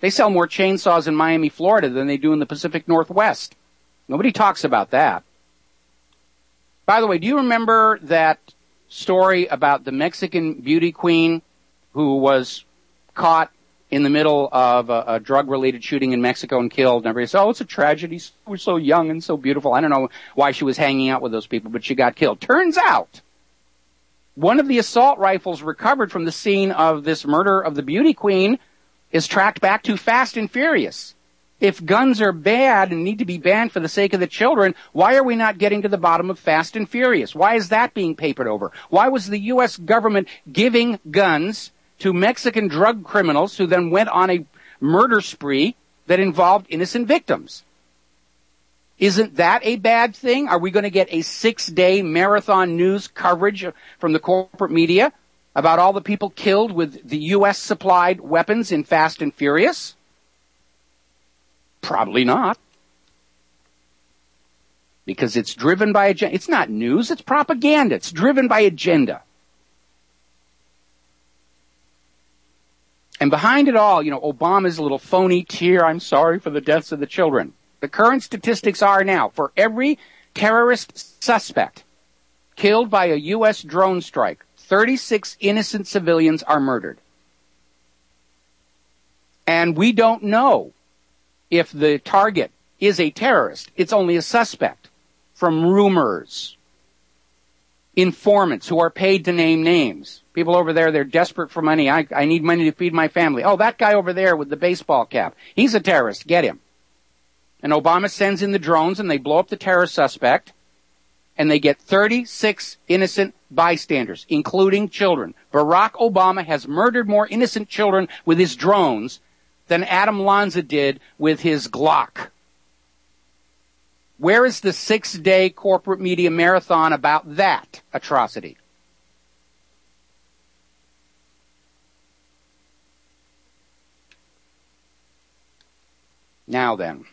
They sell more chainsaws in Miami, Florida than they do in the Pacific Northwest. Nobody talks about that. By the way, do you remember that story about the Mexican beauty queen who was caught in the middle of a, a drug-related shooting in Mexico and killed? And everybody says, oh, it's a tragedy. We're so young and so beautiful. I don't know why she was hanging out with those people, but she got killed. Turns out, one of the assault rifles recovered from the scene of this murder of the beauty queen is tracked back to Fast and Furious. If guns are bad and need to be banned for the sake of the children, why are we not getting to the bottom of Fast and Furious? Why is that being papered over? Why was the U S government giving guns to Mexican drug criminals who then went on a murder spree that involved innocent victims? Isn't that a bad thing? Are we going to get a six-day marathon news coverage from the corporate media about all the people killed with the U S-supplied weapons in Fast and Furious? Probably not. Because it's driven by agenda. It's not news, it's propaganda. It's driven by agenda. And behind it all, you know, Obama's little phony tear, I'm sorry for the deaths of the children. The current statistics are now, for every terrorist suspect killed by a U S drone strike, thirty-six innocent civilians are murdered. And we don't know if the target is a terrorist. It's only a suspect from rumors. Informants who are paid to name names. People over there, they're desperate for money. I, I need money to feed my family. Oh, that guy over there with the baseball cap. He's a terrorist. Get him. And Obama sends in the drones and they blow up the terrorist suspect and they get thirty-six innocent bystanders, including children. Barack Obama has murdered more innocent children with his drones than Adam Lanza did with his Glock. Where is the six-day corporate media marathon about that atrocity? Now then.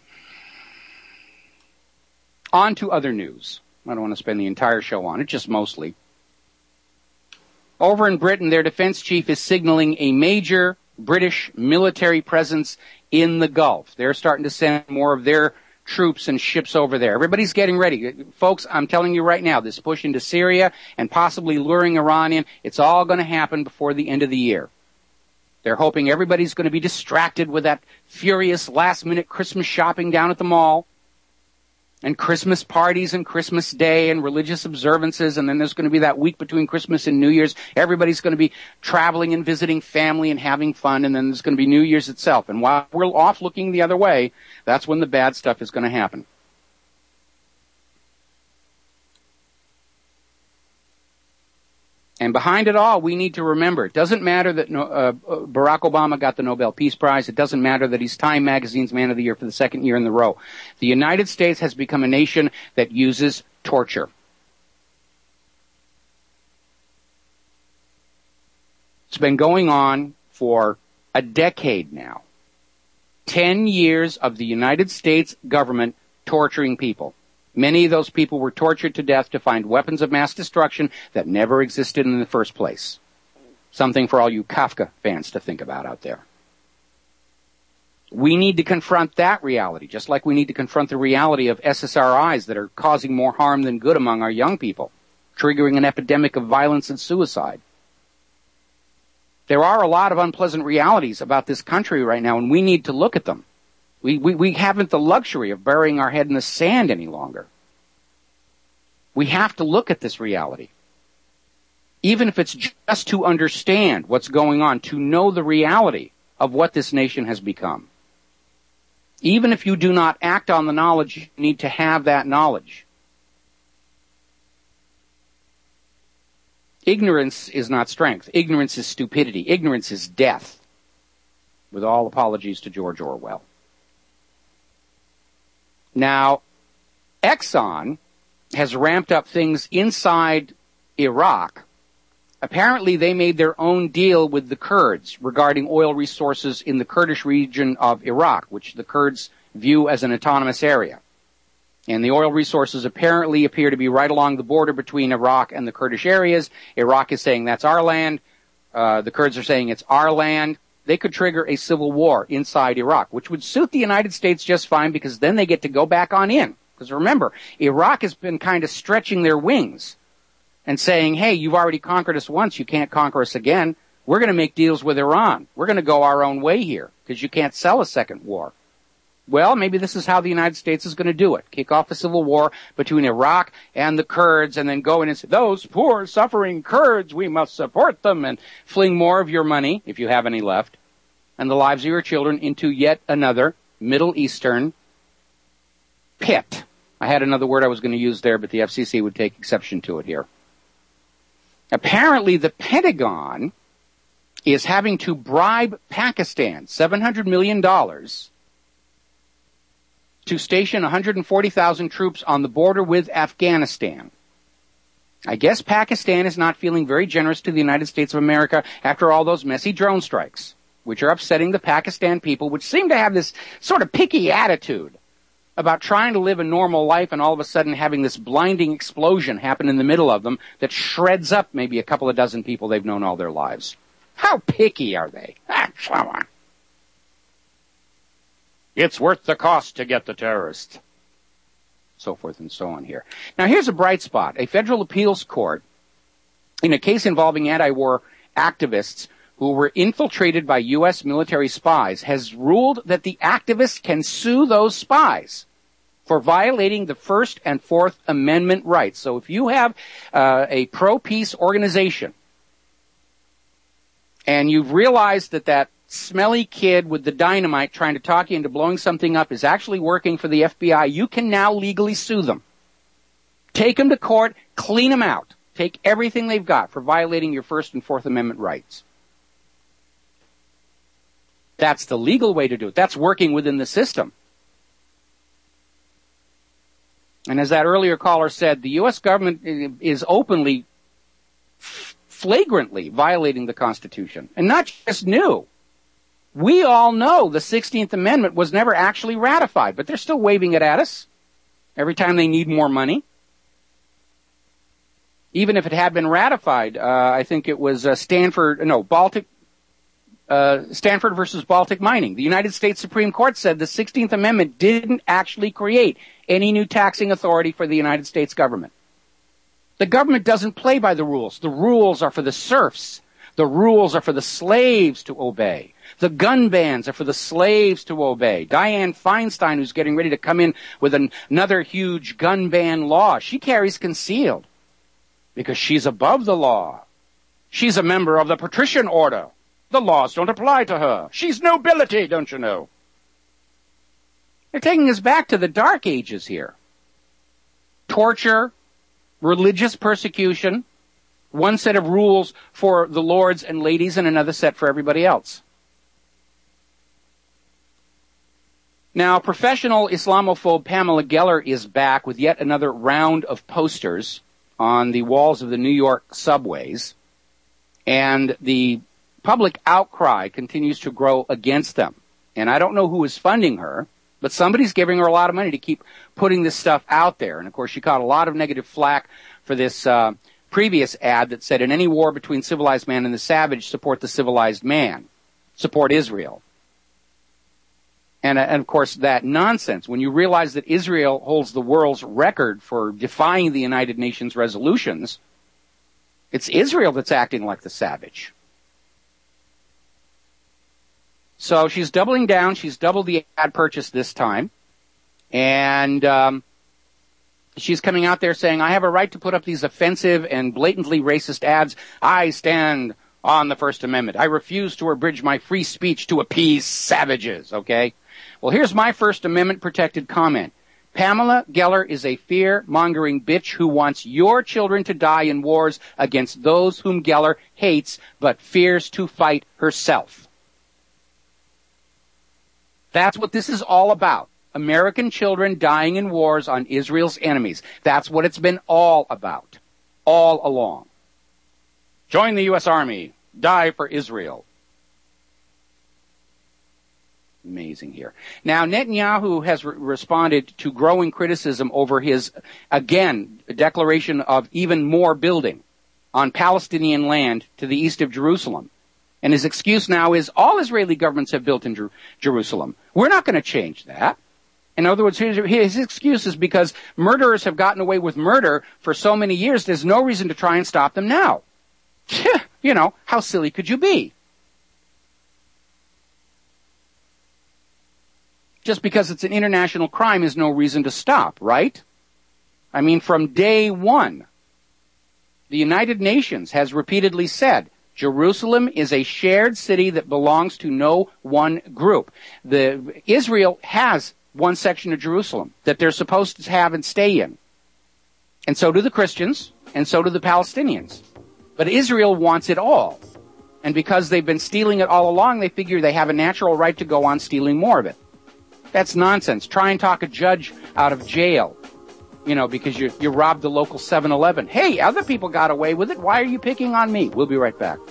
On to other news. I don't want to spend the entire show on it, just mostly. Over in Britain, their defense chief is signaling a major British military presence in the Gulf. They're starting to send more of their troops and ships over there. Everybody's getting ready. Folks, I'm telling you right now, this push into Syria and possibly luring Iran in, it's all going to happen before the end of the year. They're hoping everybody's going to be distracted with that furious last-minute Christmas shopping down at the mall. And Christmas parties and Christmas Day and religious observances, and then there's going to be that week between Christmas and New Year's. Everybody's going to be traveling and visiting family and having fun, and then there's going to be New Year's itself. And while we're off looking the other way, that's when the bad stuff is going to happen. And behind it all, we need to remember, it doesn't matter that uh, Barack Obama got the Nobel Peace Prize. It doesn't matter that he's Time Magazine's Man of the Year for the second year in a row. The United States has become a nation that uses torture. It's been going on for a decade now. Ten years of the United States government torturing people. Many of those people were tortured to death to find weapons of mass destruction that never existed in the first place. Something for all you Kafka fans to think about out there. We need to confront that reality, just like we need to confront the reality of S S R Is that are causing more harm than good among our young people, triggering an epidemic of violence and suicide. There are a lot of unpleasant realities about this country right now, and we need to look at them. We, we, we haven't the luxury of burying our head in the sand any longer. We have to look at this reality. Even if it's just to understand what's going on, to know the reality of what this nation has become. Even if you do not act on the knowledge, you need to have that knowledge. Ignorance is not strength. Ignorance is stupidity. Ignorance is death. With all apologies to George Orwell. Now, Exxon has ramped up things inside Iraq. Apparently, they made their own deal with the Kurds regarding oil resources in the Kurdish region of Iraq, which the Kurds view as an autonomous area. And the oil resources apparently appear to be right along the border between Iraq and the Kurdish areas. Iraq is saying that's our land. Uh, the Kurds are saying it's our land. they could trigger a civil war inside Iraq, which would suit the United States just fine because then they get to go back on in. Because remember, Iraq has been kind of stretching their wings and saying, hey, you've already conquered us once, you can't conquer us again. We're going to make deals with Iran. We're going to go our own way here because you can't sell a second war. Well, maybe this is how the United States is going to do it. Kick off a civil war between Iraq and the Kurds and then go in and say, those poor suffering Kurds, we must support them, and fling more of your money, if you have any left, and the lives of your children into yet another Middle Eastern pit. I had another word I was going to use there, but the F C C would take exception to it here. Apparently, the Pentagon is having to bribe Pakistan seven hundred million dollars to station one hundred forty thousand troops on the border with Afghanistan. I guess Pakistan is not feeling very generous to the United States of America after all those messy drone strikes, which are upsetting the Pakistan people, which seem to have this sort of picky attitude about trying to live a normal life and all of a sudden having this blinding explosion happen in the middle of them that shreds up maybe a couple of dozen people they've known all their lives. How picky are they? Ah, come on. It's worth the cost to get the terrorists. So forth and so on here. Now here's a bright spot. A federal appeals court, in a case involving anti-war activists who were infiltrated by U S military spies, has ruled that the activists can sue those spies for violating the First and Fourth Amendment rights. So if you have uh, a pro-peace organization and you've realized that that smelly kid with the dynamite trying to talk you into blowing something up is actually working for the F B I, you can now legally sue them. Take them to court, clean them out. Take everything they've got for violating your First and Fourth Amendment rights. That's the legal way to do it. That's working within the system. And as that earlier caller said, the U S government is openly, flagrantly violating the Constitution. And not just new. We all know the sixteenth Amendment was never actually ratified, but they're still waving it at us every time they need more money. Even if it had been ratified, uh, I think it was uh, Stanford, no, Baltic, uh, Stanford versus Baltic Mining. The United States Supreme Court said the sixteenth Amendment didn't actually create any new taxing authority for the United States government. The government doesn't play by the rules. The rules are for the serfs. The rules are for the slaves to obey. The gun bans are for the slaves to obey. Dianne Feinstein, who's getting ready to come in with an, another huge gun ban law, she carries concealed because she's above the law. She's a member of the patrician order. The laws don't apply to her. She's nobility, don't you know? They're taking us back to the Dark Ages here. Torture, religious persecution, one set of rules for the lords and ladies and another set for everybody else. Now, professional Islamophobe Pamela Geller is back with yet another round of posters on the walls of the New York subways, and the public outcry continues to grow against them. And I don't know who is funding her, but somebody's giving her a lot of money to keep putting this stuff out there. And, of course, she caught a lot of negative flack for this uh, previous ad that said, in any war between civilized man and the savage, support the civilized man. Support Israel. And, and, of course, that nonsense, when you realize that Israel holds the world's record for defying the United Nations resolutions, it's Israel that's acting like the savage. So she's doubling down. She's doubled the ad purchase this time. And um, she's coming out there saying, I have a right to put up these offensive and blatantly racist ads. I stand on the First Amendment. I refuse to abridge my free speech to appease savages, okay? Well, here's my First Amendment-protected comment. Pamela Geller is a fear-mongering bitch who wants your children to die in wars against those whom Geller hates but fears to fight herself. That's what this is all about. American children dying in wars on Israel's enemies. That's what it's been all about. All along. Join the U S Army. Die for Israel. Amazing here. Now, Netanyahu has re- responded to growing criticism over his, again, declaration of even more building on Palestinian land to the east of Jerusalem. And his excuse now is all Israeli governments have built in Jer- Jerusalem. We're not going to change that. In other words, his, his excuse is because murderers have gotten away with murder for so many years, there's no reason to try and stop them now. You know, how silly could you be? Just because it's an international crime is no reason to stop, right? I mean, from day one, the United Nations has repeatedly said, Jerusalem is a shared city that belongs to no one group. The Israel has one section of Jerusalem that they're supposed to have and stay in. And so do the Christians, and so do the Palestinians. But Israel wants it all. And because they've been stealing it all along, they figure they have a natural right to go on stealing more of it. That's nonsense. Try and talk a judge out of jail, you know, because you, you robbed the local seven eleven. Hey, other people got away with it. Why are you picking on me? We'll be right back.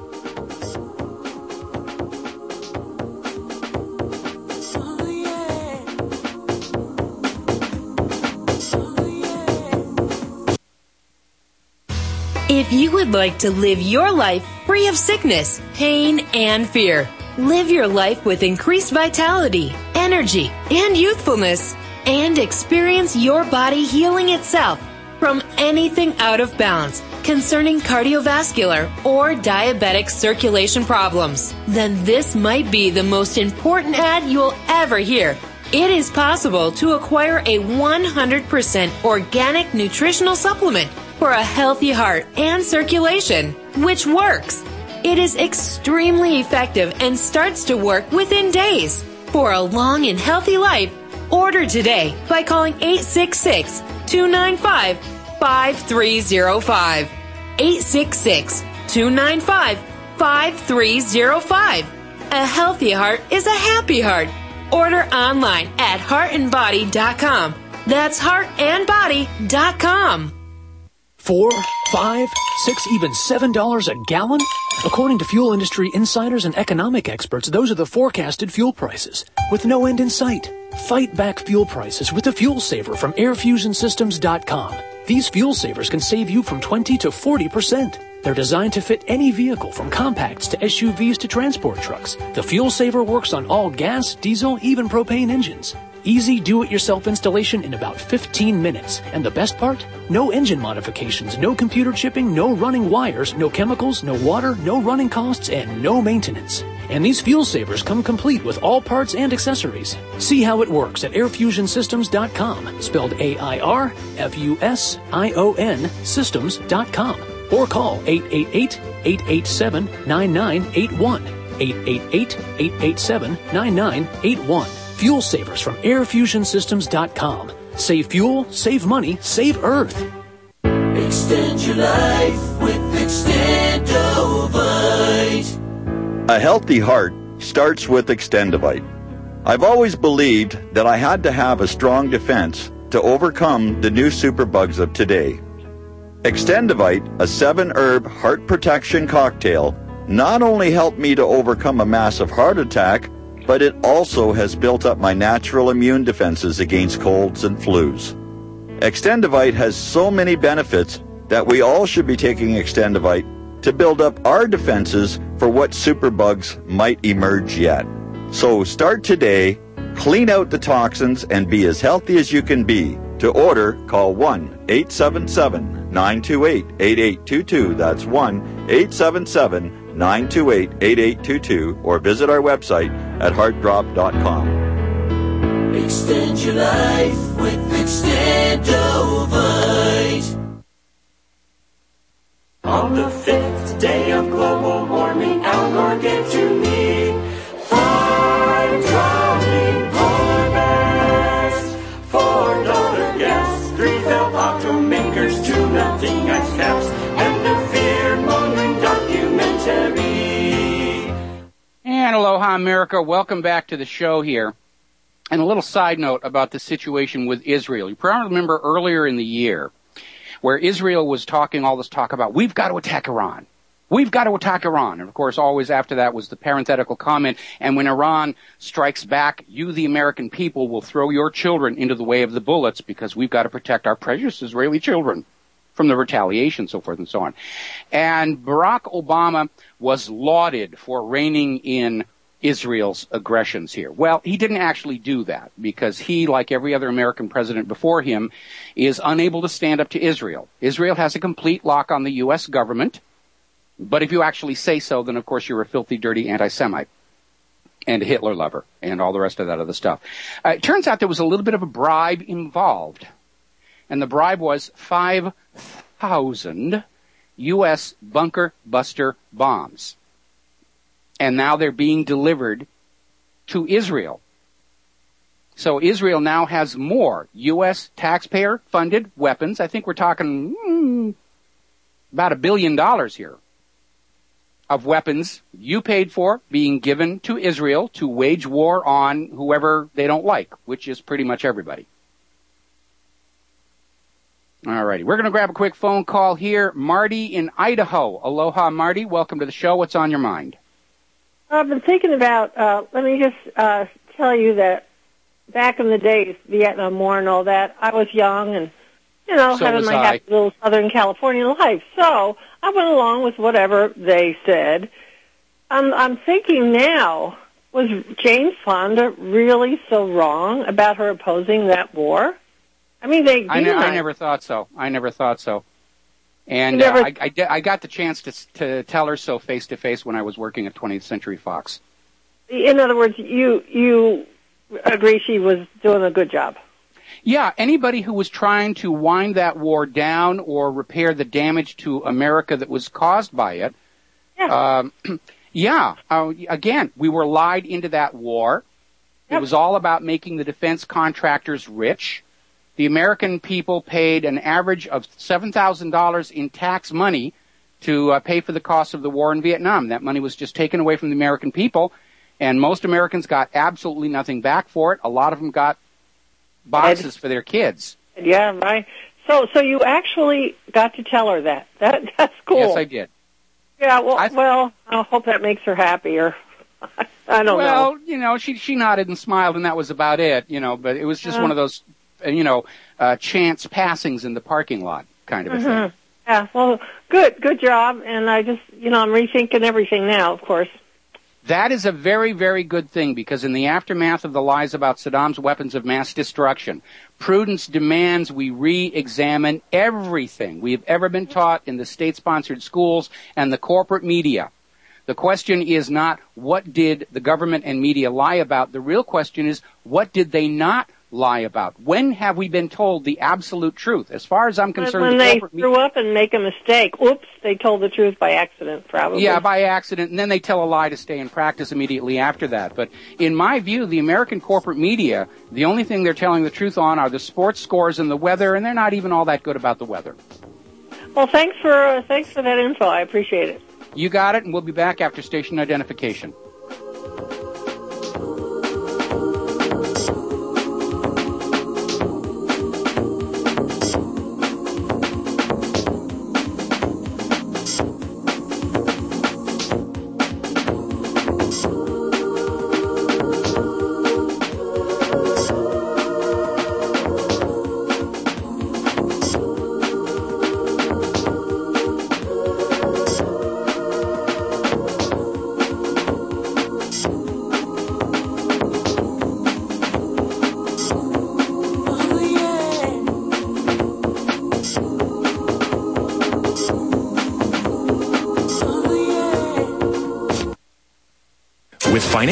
If you would like to live your life free of sickness, pain, and fear, live your life with increased vitality, energy, and youthfulness, and experience your body healing itself from anything out of balance concerning cardiovascular or diabetic circulation problems, then this might be the most important ad you'll ever hear. It is possible to acquire a one hundred percent organic nutritional supplement for a healthy heart and circulation, which works. It is extremely effective and starts to work within days. For a long and healthy life, order today by calling eight six six, two nine five, five three zero five. eight six six, two nine five, five three zero five. A healthy heart is a happy heart. Order online at heart and body dot com. That's heart and body dot com. Four, five, six, even seven dollars a gallon? According to fuel industry insiders and economic experts, those are the forecasted fuel prices, with no end in sight. Fight back fuel prices with the Fuel Saver from air fusion systems dot com. These fuel savers can save you from twenty to forty percent. They're designed to fit any vehicle from compacts to S U Vs to transport trucks. The Fuel Saver works on all gas, diesel, even propane engines. Easy do-it-yourself installation in about fifteen minutes. And the best part? No engine modifications, no computer chipping, no running wires, no chemicals, no water, no running costs, and no maintenance. And these fuel savers come complete with all parts and accessories. See how it works at air fusion systems dot com, spelled A I R F U S I O N systems dot com. Or call eight eight eight, eight eight seven, nine nine eight one. eight eight eight, eight eight seven, nine nine eight one. Fuel savers from air fusion systems dot com. Save fuel, save money, save Earth. Extend your life with Extendovite. A healthy heart starts with Extendovite. I've always believed that I had to have a strong defense to overcome the new superbugs of today. Extendovite, a seven-herb heart protection cocktail, not only helped me to overcome a massive heart attack, but it also has built up my natural immune defenses against colds and flus. Extendovite has so many benefits that we all should be taking Extendovite to build up our defenses for what superbugs might emerge yet. So start today, clean out the toxins, and be as healthy as you can be. To order, call one eight seven seven, nine two eight, eight eight two two. That's one eight seven seven, nine two eight, eight eight two two, or visit our website at heart drop dot com. Extend your life with Extendovite. On the fifth day of global warming, Al Gore gave to me five trolley harvest, four dollar gas, three felt automakers, two melting ice caps, and a fear-mongering documentary. And aloha, America. Welcome back to the show here. And a little side note about the situation with Israel. You probably remember earlier in the year where Israel was talking all this talk about, we've got to attack Iran. We've got to attack Iran. And, of course, always after that was the parenthetical comment, and when Iran strikes back, you, the American people, will throw your children into the way of the bullets because we've got to protect our precious Israeli children. from the retaliation, so forth and so on. And Barack Obama was lauded for reining in Israel's aggressions here. Well, he didn't actually do that because he, like every other American president before him, is unable to stand up to Israel. Israel has a complete lock on the U S government, but if you actually say so, then of course you're a filthy, dirty anti-Semite and a Hitler lover and all the rest of that other stuff. Uh, it turns out there was a little bit of a bribe involved, and the bribe was five thousand U S bunker buster bombs. And now they're being delivered to Israel. So Israel now has more U S taxpayer-funded weapons. I think we're talking mm, about a billion dollars here of weapons you paid for being given to Israel to wage war on whoever they don't like, which is pretty much everybody. All righty. We're going to grab a quick phone call here. Marty in Idaho. Aloha, Marty. Welcome to the show. What's on your mind? I've been thinking about, uh, let me just uh, tell you that back in the days, Vietnam War and all that, I was young and, you know, So having was my I. happy little Southern California life. So I went along with whatever they said. I'm, I'm thinking now, was Jane Fonda really so wrong about her opposing that war? I mean, they I, ne- I demonized- never thought so. I never thought so. And You never- uh, I, I, di- I got the chance to, to tell her so face to face when I was working at twentieth Century Fox. In other words, you you agree she was doing a good job. Yeah, anybody who was trying to wind that war down or repair the damage to America that was caused by it, yeah, um, yeah uh, again, we were lied into that war. It was all about making the defense contractors rich. The American people paid an average of seven thousand dollars in tax money to uh, pay for the cost of the war in Vietnam. That money was just taken away from the American people, and most Americans got absolutely nothing back for it. A lot of them got boxes for their kids. Yeah, right. So, so you actually got to tell her that. That that's cool. Yes, I did. Yeah. Well, I th- well, I hope that makes her happier. I don't well, know. you know, she she nodded and smiled, and that was about it. You know, but it was just Uh. one of those, uh, you know, uh, chance passings in the parking lot kind of a thing. Mhm. Yeah. Well, good, good job. And I just, you know, I'm rethinking everything now. Of course. That is a very, very good thing, because in the aftermath of the lies about Saddam's weapons of mass destruction, prudence demands we re-examine everything we have ever been taught in the state-sponsored schools and the corporate media. The question is not what did the government and media lie about. The real question is what did they not lie about? When have we been told the absolute truth? As far as I'm concerned, When the they corporate screw up and make a mistake, oops, they told the truth by accident, probably. Yeah, by accident, and then they tell a lie to stay in practice immediately after that. But in my view, the American corporate media, the only thing they're telling the truth on are the sports scores and the weather, and they're not even all that good about the weather. Well, thanks for uh, thanks for that info. I appreciate it. You got it, and we'll be back after station identification.